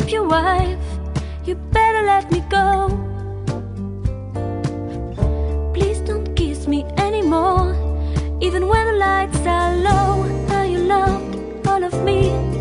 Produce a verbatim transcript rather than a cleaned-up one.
keep your wife, you better let me go. Please don't kiss me anymore, even when the lights are